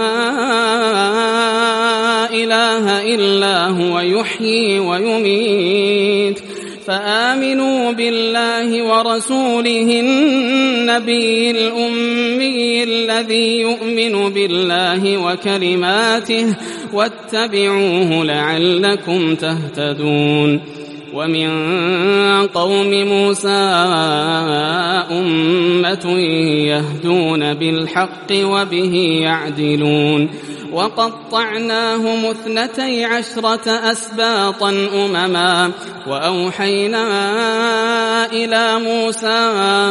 إله إلا هو يحيي ويميت فآمنوا بالله ورسوله النبي الأمي الذي يؤمن بالله وكلماته واتبعوه لعلكم تهتدون ومن قوم موسى أمة يهدون بالحق وبه يعدلون وقطعناهم اثنتي عشرة أسباطا أمما وأوحينا إلى موسى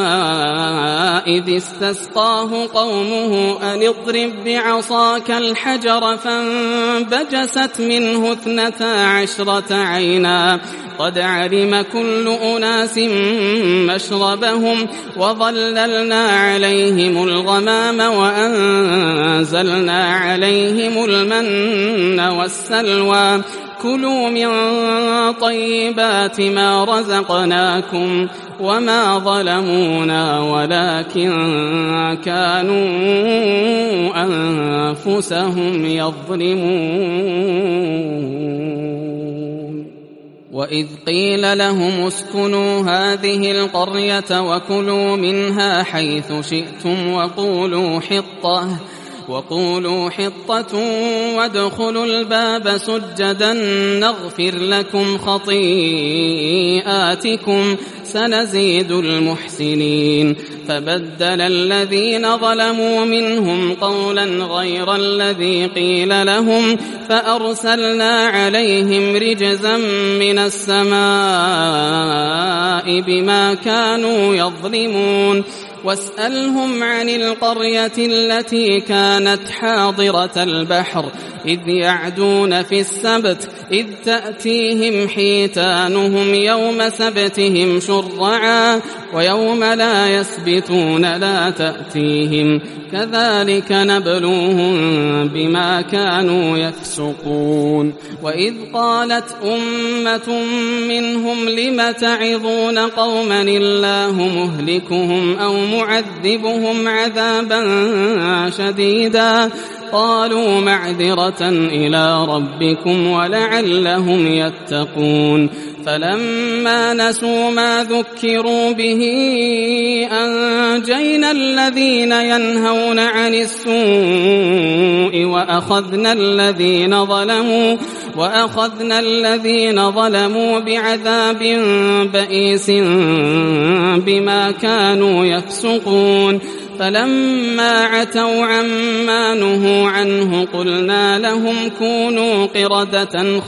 إذ استسقاه قومه أن اضرب بعصاك الحجر فانبجست منه اثنتا عشرة عينا قد علم كل أناس مشربهم وظللنا عليهم الغمام وأنزلنا عليهم المن والسلوى كلوا من طيبات ما رزقناكم وما ظلمونا ولكن كانوا أنفسهم يظلمون وإذ قيل لهم اسكنوا هذه القرية وكلوا منها حيث شئتم وقولوا حطة وقولوا حطة وادخلوا الباب سجدا نغفر لكم خطيئاتكم سنزيد المحسنين فبدل الذين ظلموا منهم قولا غير الذي قيل لهم فأرسلنا عليهم رجزا من السماء بما كانوا يظلمون واسألهم عن القرية التي كانت حاضرة البحر إذ يعدون في السبت إذ تأتيهم حيتانهم يوم سبتهم شرعا ويوم لا يسبتون لا تأتيهم كذلك نبلوهم بما كانوا يفسقون وإذ قالت أمة منهم لم تعظون قوما الله مهلكهم أو معذبهم عذابا شديدا قالوا معذرة إلى ربكم ولعلهم يتقون فلما نسوا ما ذكروا به أنجينا الذين ينهون عن السوء وأخذنا الذين ظلموا وأخذنا الذين ظلموا بعذاب بئيس بما كانوا يفسقون فلما عتوا عما نهوا عنه قلنا لهم كونوا قردة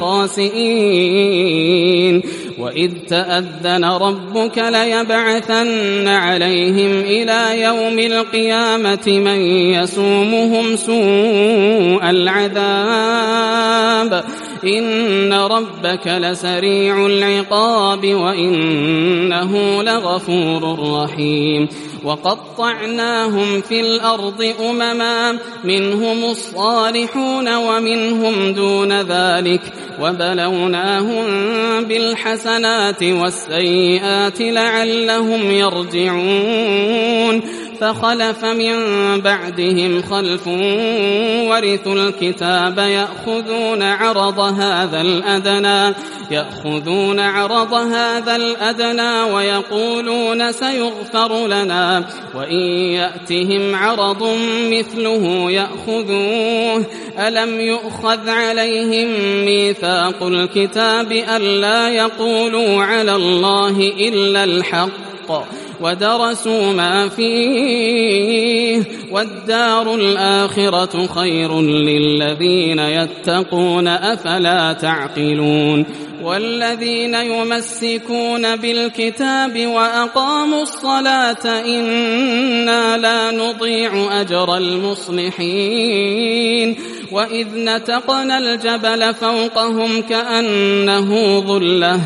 خاسئين وإذ تأذن ربك ليبعثن عليهم إلى يوم القيامة من يسومهم سوء العذاب إن ربك لسريع العقاب وإنه لغفور رحيم وقطعناهم في الأرض أمما منهم الصالحون ومنهم دون ذلك وبلوناهم بالحسنات والسيئات لعلهم يرجعون فخلف من بعدهم خلف ورثوا الكتاب يأخذون عرض هذا الأدنى يأخذون عرض هذا الأدنى ويقولون سيغفر لنا وإن يأتهم عرض مثله يأخذوه ألم يؤخذ عليهم ميثاق الكتاب ألا يقولوا على الله إلا الحق ودرسوا ما فيه والدار الآخرة خير للذين يتقون أفلا تعقلون والذين يمسكون بالكتاب وأقاموا الصلاة إنا لا نضيع أجر المصلحين وإذ نتقنا الجبل فوقهم كأنه ظلة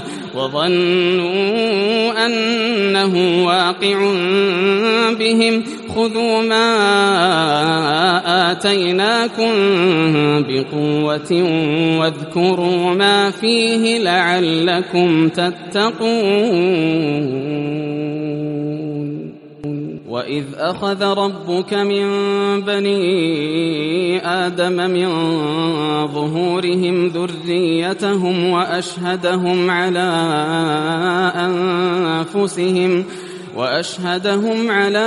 وظنوا أنه واقع بهم خذوا ما آتيناكم بقوة واذكروا ما فيه لعلكم تتقون وإذ أخذ ربك من بني آدم من ظهورهم ذريتهم وأشهدهم على أنفسهم وأشهدهم على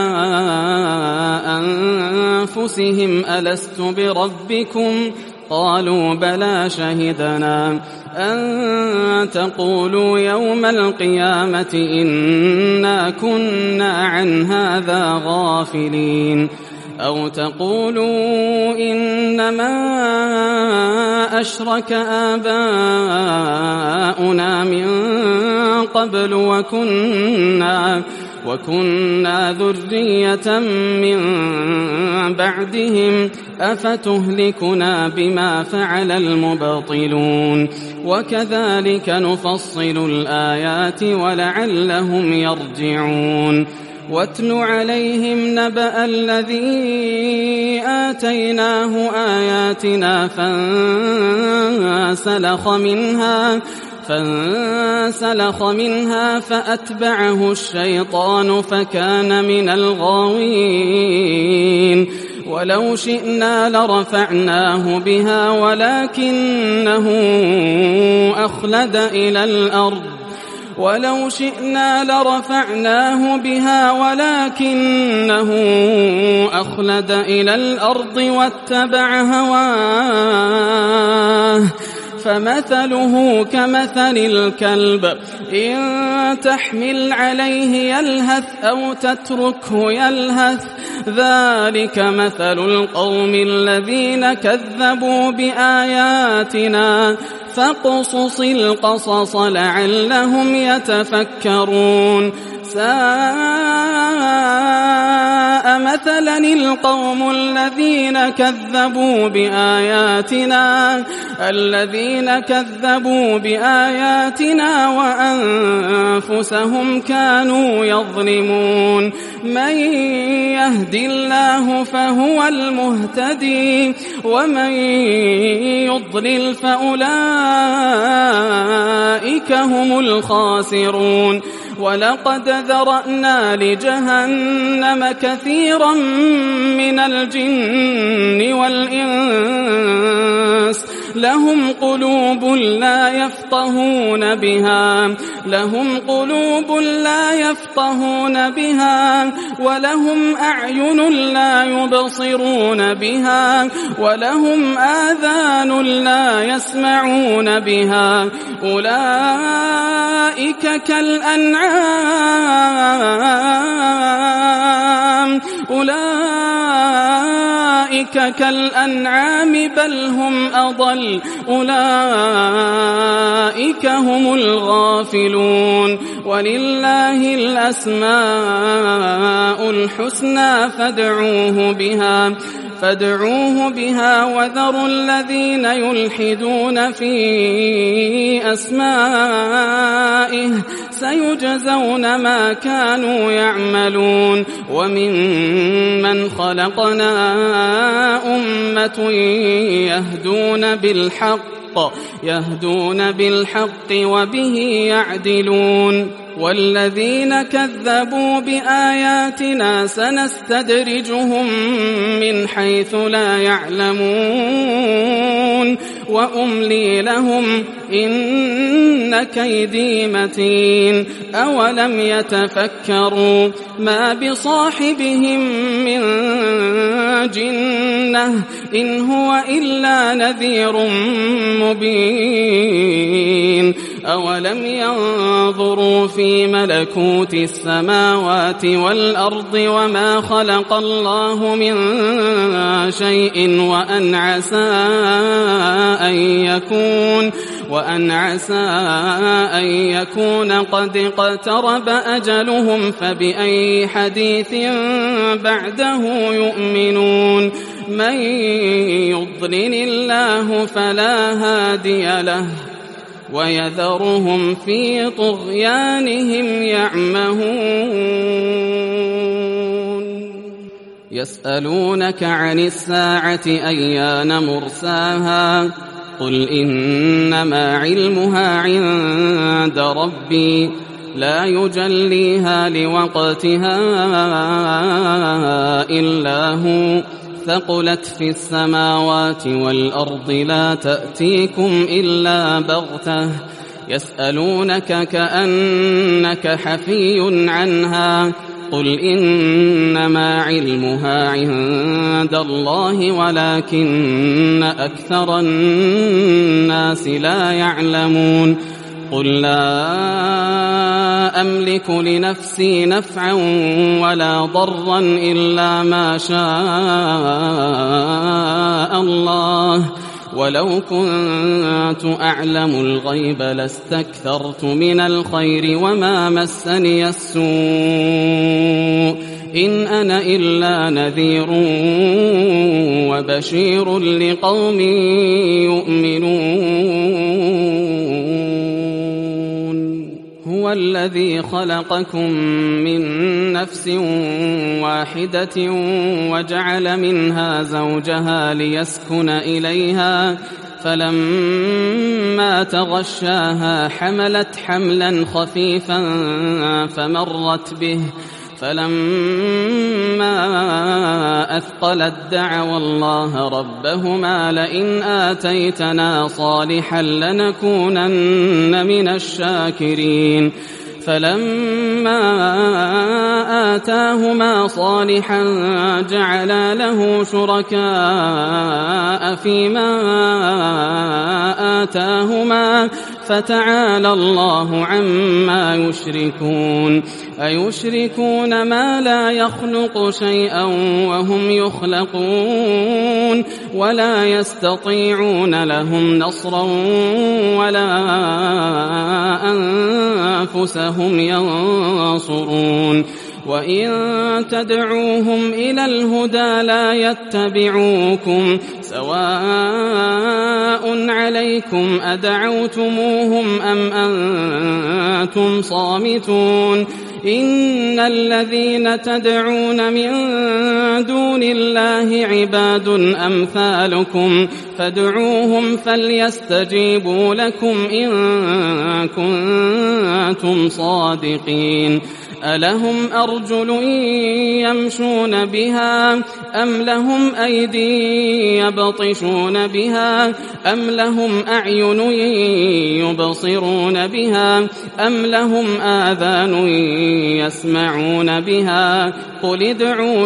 أنفسهم ألست بربكم قالوا بلى شهدنا أن تقولوا يوم القيامة إنا كنا عن هذا غافلين أو تقولوا إنما أشرك آباؤنا من قبل وكنا وكنا ذرية من بعدهم أفتهلكنا بما فعل المبطلون وكذلك نفصل الآيات ولعلهم يرجعون واتل عليهم نبأ الذي آتيناه آياتنا فانسلخ منها فانسلخ منها فأتبعه الشيطان فكان من الغاوين ولو شئنا لرفعناه بها ولكنه أخلد إلى الأرض ولو شئنا لرفعناه بها ولكنه أخلد إلى الأرض واتبع هواه فمثله كمثل الكلب إن تحمل عليه يلهث أو تتركه يلهث ذلك مثل القوم الذين كذبوا بآياتنا فاقصص القصص لعلهم يتفكرون ساء مثلا القوم الذين كذبوا بآياتنا الذين كذبوا بآياتنا وأنفسهم كانوا يظلمون من يهد الله فهو المهتدي ومن يضلل فأولئك هم الخاسرون ولقد ذرأنا لجهنم كثيرا من الجن والإنس لهم قلوب لا يفقهون بها لهم قلوب لا يفقهون بها ولهم أعين لا يبصرون بها ولهم آذان لا يسمعون بها أولئك كالأنعام أولئك كالأنعام بل هم أضل أولئك هم الغافلون ولله الأسماء الحسنى فادعوه بها فادعوه بها وذروا الذين يلحدون في أسمائه سيجزون ما كانوا يعملون وممن خلقنا أمة يهدون بالحق يهدون بالحق وبه يعدلون والذين كذبوا بآياتنا سنستدرجهم من حيث لا يعلمون وأملي لهم إن كيدي متين أولم يتفكروا ما بصاحبهم من جنة إن هو إلا نذير مبين أولم ينظروا في ملكوت السماوات والأرض وما خلق الله من شيء وأن عسى أن يكون وأن عسى أن يكون قد اقترب أجلهم فبأي حديث بعده يؤمنون من يضلل الله فلا هادي له ويذرهم في طغيانهم يعمهون يسألونك عن الساعة أيان مرساها قل إنما علمها عند ربي لا يجليها لوقتها إلا هو ثقلت في السماوات والأرض لا تأتيكم إلا بغتة يسألونك كأنك حفي عنها قل إنما علمها عند الله ولكن أكثر الناس لا يعلمون قل لا أملك لنفسي نفعا ولا ضرا إلا ما شاء الله ولو كنت أعلم الغيب لاستكثرت من الخير وما مسني السوء إن أنا إلا نذير وبشير لقوم يؤمنون هو الذي خلقكم من نفس واحدة وجعل منها زوجها ليسكن إليها فلما تغشاها حملت حملا خفيفا فمرت به فلما أثقلت دعوا الله ربهما لئن آتيتنا صالحا لنكونن من الشاكرين فلما آتاهما صالحا جعلا له شركاء فيما آتاهما فتعالى الله عما يشركون أيشركون ما لا يخلق شيئا وهم يخلقون ولا يستطيعون لهم نصرا ولا أنفسهم ينصرون وإن تدعوهم إلى الهدى لا يتبعوكم سواء عليكم أدعوتموهم أم أنتم صامتون إن الذين تدعون من دون الله عباد أمثالكم فادعوهم فليستجيبوا لكم إن كنتم صادقين ألهم أرجل يمشون بها أم لهم أيدي يبطشون بها أم لهم أعين يبصرون بها أم لهم آذان يسمعون بها قل ادعوا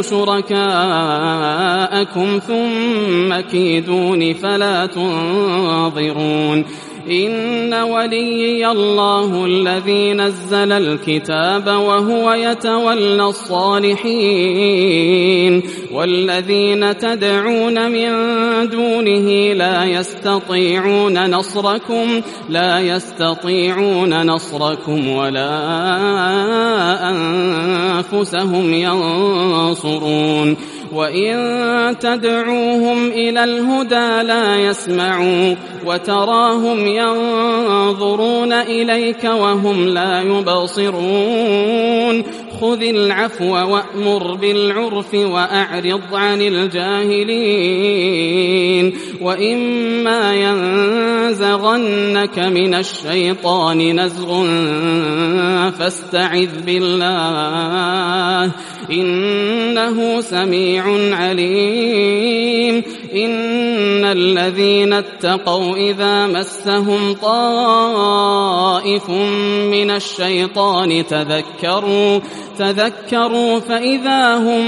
شركاءكم ثم كيدون فلا تنظرون إن وليي الله الذي نزل الكتاب وهو يتولى الصالحين والذين تدعون من دونه لا يستطيعون نصركم لا يستطيعون نصركم ولا أنفسهم ينصرون وإن تدعوهم إلى الهدى لا يسمعوا وتراهم ينظرون إليك وهم لا يبصرون خذ العفو وأمر بالعرف وأعرض عن الجاهلين وإما ينزغنك من الشيطان نزغ فاستعذ بالله إنه سميع عليم إن الذين اتقوا إذا مسهم طائف من الشيطان تذكروا تذكروا فإذا هم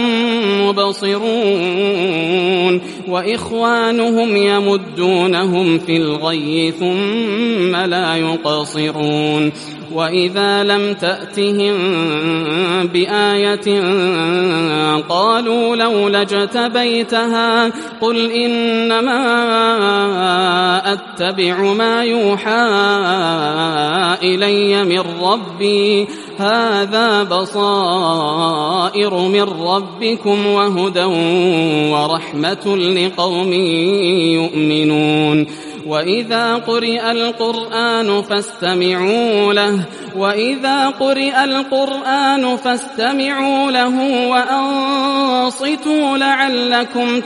مبصرون وإخوانهم يمدونهم في الغي ثم لا يقصرون وإذا لم تأتهم بآية قالوا لولا اجتبيتها قل إنما أتبع ما يوحى إلي من ربي هذا بصائر من ربكم وهدى ورحمة لقوم يؤمنون وإذا قرئ القرآن فاستمعوا له وإذا قرئ القرآن فاستمعوا له وأنصتوا لعلكم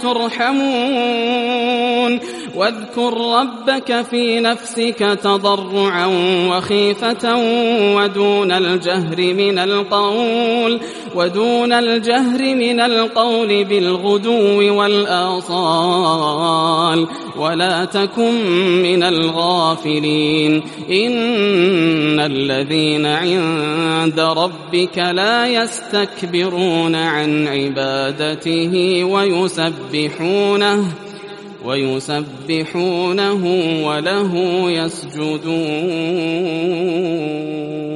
ترحمون واذكر ربك في نفسك تضرعا وخيفة ودون الجهر من القول ودون الجهر من القول بالغدو والآصال ولا تكن من الغافلين إن الذين عند ربك لا يستكبرون عن عبادته ويسبحونه ويسبحونه وله يسجدون.